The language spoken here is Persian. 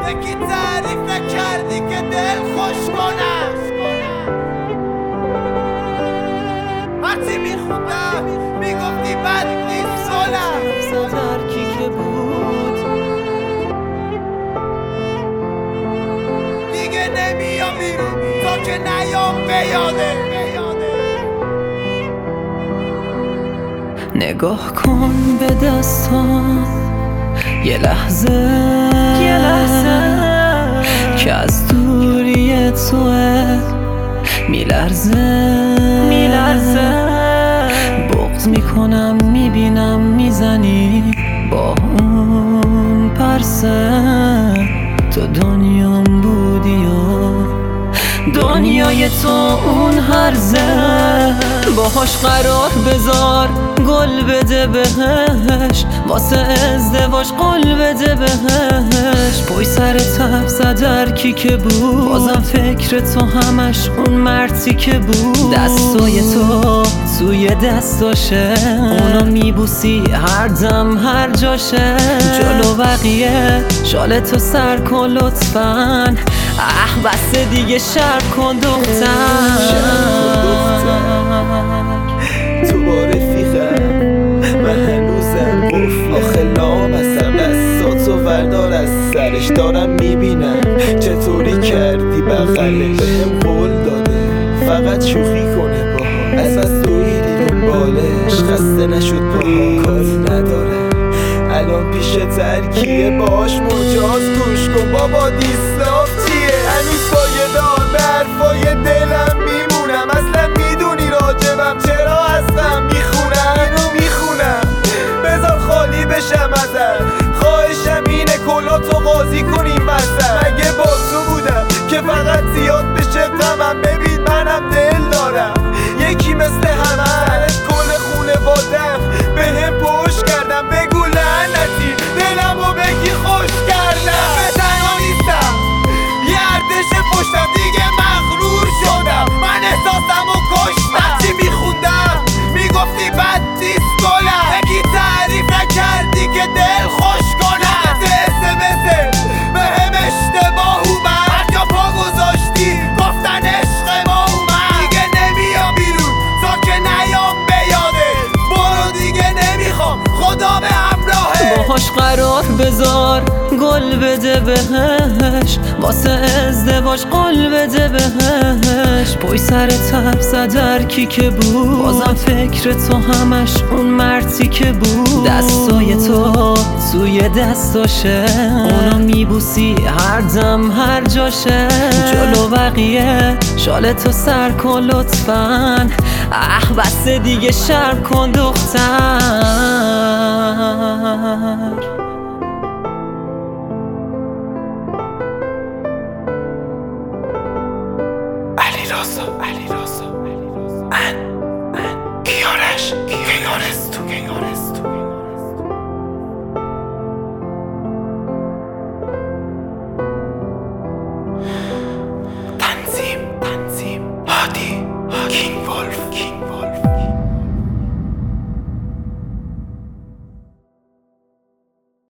یکی تعریف نکردی که دل خوش کنم. هرچی میخوندم میگفتی بد نیست گلم. ترکی که بود دیگه نمیام بیرون تا که نیام به یاده. نگاه کن به دستان یه لحظه که از دوری توه میلرزه بغض میکنم میبینم میزنی با اون پرسه. تو دنیام بودی و دنیای تو اون هرزه. باهاش قرار بذار گل بده بهش، واسه ازدواج قول بده بهش. پای سر تب زدرکی که بود، بازم فکر تو همش اون مرتی که بود. دستای تو توی دستاشه، اونو میبوسی هر دم هر جاشه. جلو بقیه شال تو سر کن لطفاً، بس دیگه شرب کن دختر. تو با رفیقم من هنوزم قفله، آخه لامصب دستاتو وردار از سرش. دارم میبینم چطوری کردی بغلش، بهم قول داده فقط شوخی کنه باها. از دویدی دنبالش خسته نشد باها، کاری نداره الان پیش ترکیه. باش مجاز گوش کن بابا دیسلاف چیه. هنوز پایدار به حرفای دلم میمونم. اصلا میدونی راجبم چرا هستم میخونم اینو میخونم. بذار خالی بشم ازت، خواهشم اینه کلاتو قاضی کنیم وسط. مگه با تو بودم که فقط زیاد بشه غمم. ببین منم دل دارم یکی مثل همه، سرت کل خونه بادم بهم پشت کردم. بگو لعنتی دلمو بگی خوش کردم. به تنها نیستم یه ارتش پشتم، دیگه مغرور شدم. من احساسمو کشتم. هرچی میخوندم میگفتی بد نیست گلم. یکی تعریف نکردی که دل خوش کنم. SMS بهم اشتباه اومد، هر جا پا گذاشتی گفتن عشق ما اومد. دیگه نمیام بیرون تا که نیام به یاده. برو دیگه نمیخوام خدا به همراهه. باهاش قرار بذار گل بده بهش، واسه ازدواج قول بده بهش. پای سر تب زدرکی که بود، بازم فکر تو همش اون مرتی که بود. دستای تو توی دستاشه، اونو میبوسی هر دم هر جاشه. جلو بقیه شال تو سر کن لطفاً، بس دیگه شرب کن دختر. علی راسا ان کیارش کیارستو تنظیم هادی کینگ ولف.